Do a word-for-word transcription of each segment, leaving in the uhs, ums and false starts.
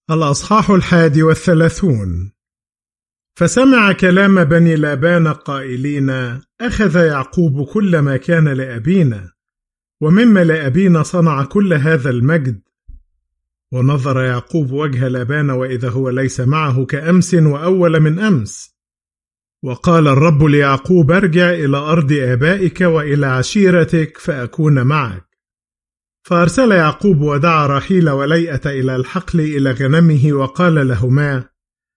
الأصحاح الحادي والثلاثون. فسمع كلام بني لابان قائلين: أخذ يعقوب كل ما كان لأبينا، ومما لأبينا صنع كل هذا المجد. ونظر يعقوب وجه لابان وإذا هو ليس معه كأمس وأول من أمس. وقال الرب ليعقوب: ارجع إلى أرض آبائك وإلى عشيرتك فأكون معك. فأرسل يعقوب ودعا راحيل وليئة إلى الحقل إلى غنمه وقال لهما: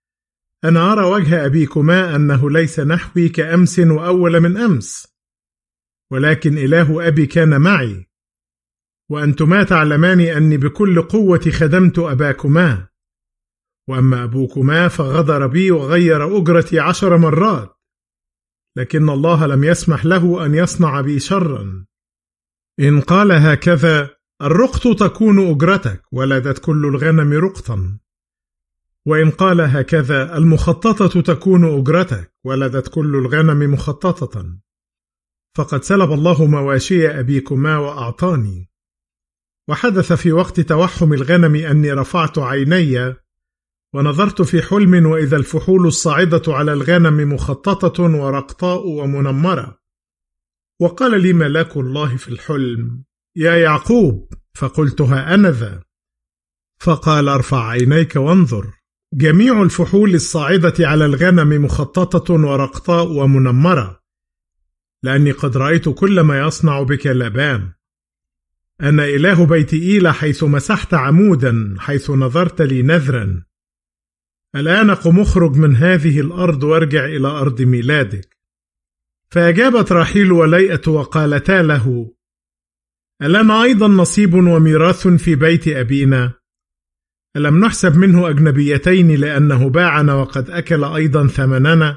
أنا أرى وجه أبيكما أنه ليس نحوي كأمس وأول من أمس، ولكن إله أبي كان معي، وأنتما تعلمان أني بكل قوة خدمت أباكما. وأما أبوكما فغدر بي وغير أجرتي عشر مرات، لكن الله لم يسمح له أن يصنع بي شرا. إن قال هكذا: الرقط تكون أجرتك، ولدت كل الغنم رقطا. وإن قال هكذا: المخططة تكون أجرتك، ولدت كل الغنم مخططة. فقد سلب الله مواشي أبيكما وأعطاني. وحدث في وقت توحم الغنم أني رفعت عيني ونظرت في حلم، وإذا الفحول الصاعدة على الغنم مخططة ورقطاء ومنمرة. وقال لي ملاك الله في الحلم: يا يعقوب. فقلت: ها أنا ذا. فقال: ارفع عينيك وانظر، جميع الفحول الصاعدة على الغنم مخططة ورقطاء ومنمرة، لأني قد رأيت كل ما يصنع بك لابان. أنا إله بيت إيلة، حيث مسحت عمودا، حيث نظرت لي نذرا. الآن قم اخرج من هذه الأرض وارجع إلى أرض ميلادك. فأجابت راحيل وليئة وقالتا له: ألنا أيضا نصيب وميراث في بيت أبينا؟ ألم نحسب منه أجنبيتين لأنه باعنا وقد أكل أيضا ثمننا؟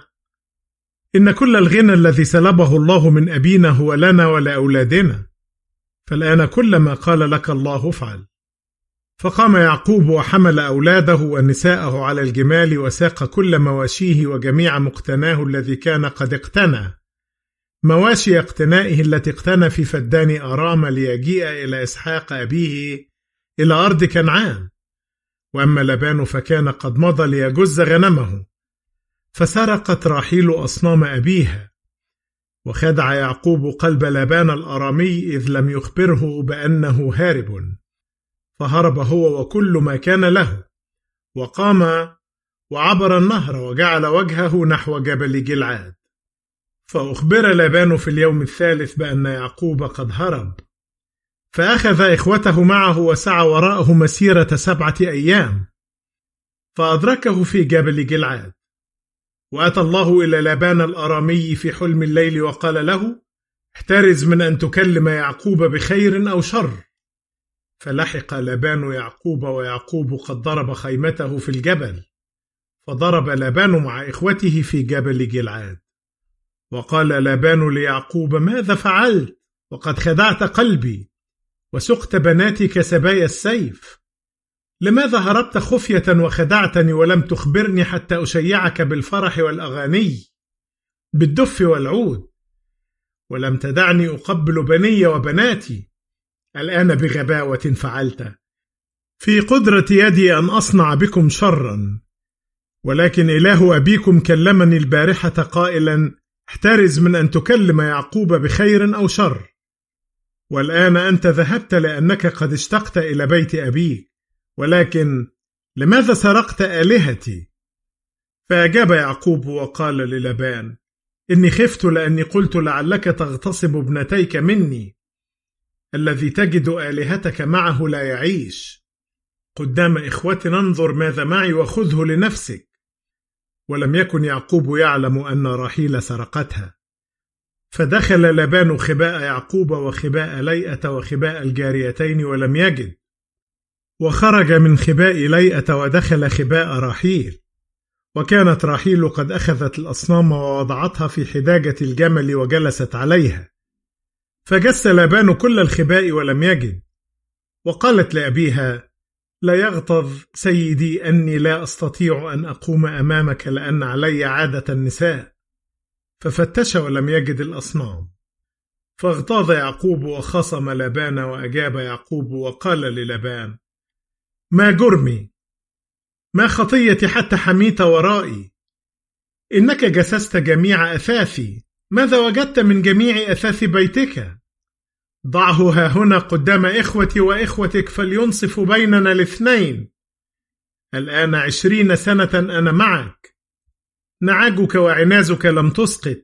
إن كل الغنى الذي سلبه الله من أبينا هو لنا ولأولادنا، فالآن كل ما قال لك الله افعل. فقام يعقوب وحمل أولاده ونساءه على الجمال، وساق كل مواشيه وجميع مقتناه الذي كان قد اقتنى، مواشي اقتنائه التي اقتنى في فدان أرام، ليجيء إلى إسحاق أبيه إلى أرض كنعان. وأما لابان فكان قد مضى ليجز غنمه. فسرقت راحيل أصنام أبيها، وخدع يعقوب قلب لابان الأرامي إذ لم يخبره بأنه هارب. فهرب هو وكل ما كان له، وقام وعبر النهر وجعل وجهه نحو جبل جلعاد. فأخبر لابان في اليوم الثالث بأن يعقوب قد هرب. فأخذ إخوته معه وسعى وراءه مسيرة سبعة أيام، فأدركه في جبل جلعاد. وأتى الله إلى لابان الأرامي في حلم الليل وقال له: احترز من أن تكلم يعقوب بخير أو شر. فلحق لابان يعقوب، ويعقوب قد ضرب خيمته في الجبل. فضرب لابان مع إخوته في جبل جلعاد. وقال لابان ليعقوب: ماذا فعلت؟ وقد خدعت قلبي وسقت بناتي كسبايا السيف. لماذا هربت خفية وخدعتني ولم تخبرني حتى أشيعك بالفرح والأغاني، بالدف والعود، ولم تدعني أقبل بني وبناتي؟ الآن بغباوة فعلت. في قدرة يدي أن أصنع بكم شرا، ولكن إله أبيكم كلمني البارحة قائلا: احترز من أن تكلم يعقوب بخير أو شر. والآن أنت ذهبت لأنك قد اشتقت إلى بيت أبيك، ولكن لماذا سرقت آلهتي؟ فأجاب يعقوب وقال للابان: إني خفت لأني قلت لعلك تغتصب ابنتيك مني. الذي تجد آلهتك معه لا يعيش. قدام إخوتنا انظر ماذا معي وخذه لنفسك. ولم يكن يعقوب يعلم أن راحيل سرقتها. فدخل لابان خباء يعقوب وخباء ليئة وخباء الجاريتين ولم يجد. وخرج من خباء ليئة ودخل خباء راحيل. وكانت راحيل قد أخذت الأصنام ووضعتها في حداجة الجمل وجلست عليها. فجس لابان كل الخباء ولم يجد. وقالت لأبيها: لا يغتظ سيدي أني لا أستطيع أن أقوم أمامك لأن علي عادة النساء. ففتش ولم يجد الأصنام. فاغتاظ يعقوب وخصم لابان، وأجاب يعقوب وقال للابان: ما جرمي؟ ما خطيتي حتى حميت ورائي؟ إنك جسست جميع أثاثي، ماذا وجدت من جميع أثاث بيتك؟ ضعه ها هنا قدام إخوتي وإخوتك فلينصف بيننا الاثنين. الآن عشرين سنة أنا معك، نعاجك وعنازك لم تسقط،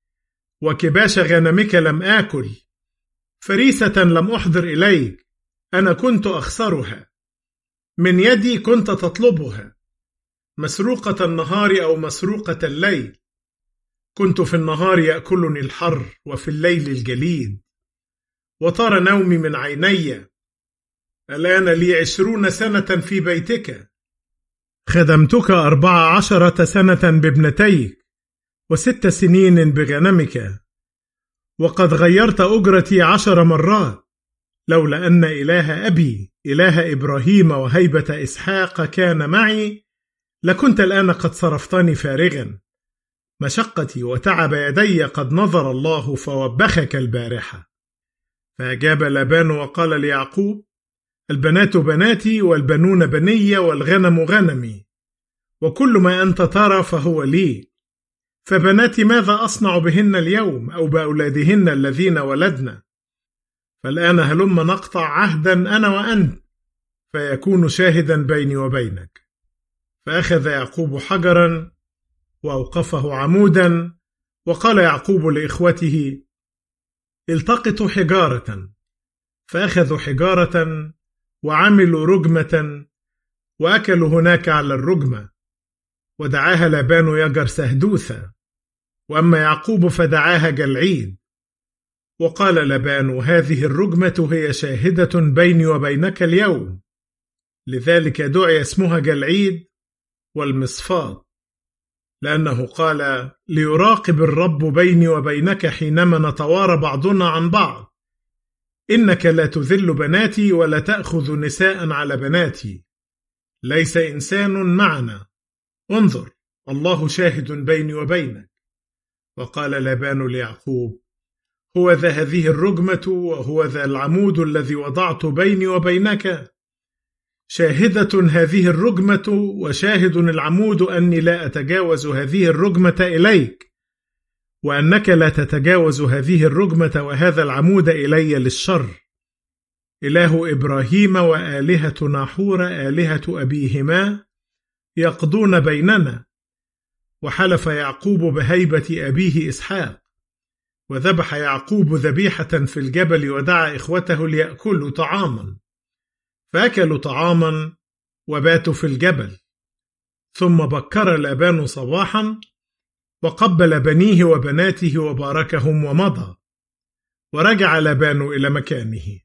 وكباش غنمك لم آكل، فريسة لم أحضر إليك، أنا كنت أخسرها، من يدي كنت تطلبها، مسروقة النهار أو مسروقة الليل، كنت في النهار يأكلني الحر وفي الليل الجليد، وطار نومي من عيني. الآن لي عشرون سنة في بيتك، خدمتك أربع عشرة سنة بابنتيك، وست سنين بغنمك، وقد غيرت أجرتي عشر مرات، لولا أن إله أبي إله إبراهيم وهيبة إسحاق كان معي لكنت الآن قد صرفتني فارغا. مشقتي وتعب يدي قد نظر الله فوبخك البارحة. فأجاب لابان وقال ليعقوب: البنات بناتي والبنون بني والغنم غنمي، وكل ما أنت ترى فهو لي، فبناتي ماذا أصنع بهن اليوم أو بأولادهن الذين ولدنا؟ فالآن هلم نقطع عهدا أنا وأنت فيكون شاهدا بيني وبينك. فأخذ يعقوب حجرا وأوقفه عمودا، وقال يعقوب لإخوته: التقطوا حجارة. فأخذوا حجارة وعملوا رجمة وأكلوا هناك على الرجمة، ودعاها لابان يجر سهدوثا، وأما يعقوب فدعاها جلعيد. وقال لابان: هذه الرجمة هي شاهدة بيني وبينك اليوم، لذلك دعي اسمها جلعيد والمصفات، لأنه قال: ليراقب الرب بيني وبينك حينما نتوارى بعضنا عن بعض، إنك لا تذل بناتي ولا تأخذ نساء على بناتي، ليس إنسان معنا، انظر الله شاهد بيني وبينك. وقال لابان ليعقوب: هو ذا هذه الرجمة وهو ذا العمود الذي وضعت بيني وبينك، شاهدة هذه الرجمة وشاهد العمود أني لا أتجاوز هذه الرجمة إليك، وأنك لا تتجاوز هذه الرجمة وهذا العمود إلي للشر. إله إبراهيم وآلهة ناحور آلهة أبيهما يقضون بيننا. وحلف يعقوب بهيبة أبيه إسحاق، وذبح يعقوب ذبيحة في الجبل ودعا إخوته ليأكلوا طعاما، فأكلوا طعاما وباتوا في الجبل. ثم بكر لابان صباحا وقبل بنيه وبناته وباركهم ومضى، ورجع لابان إلى مكانه.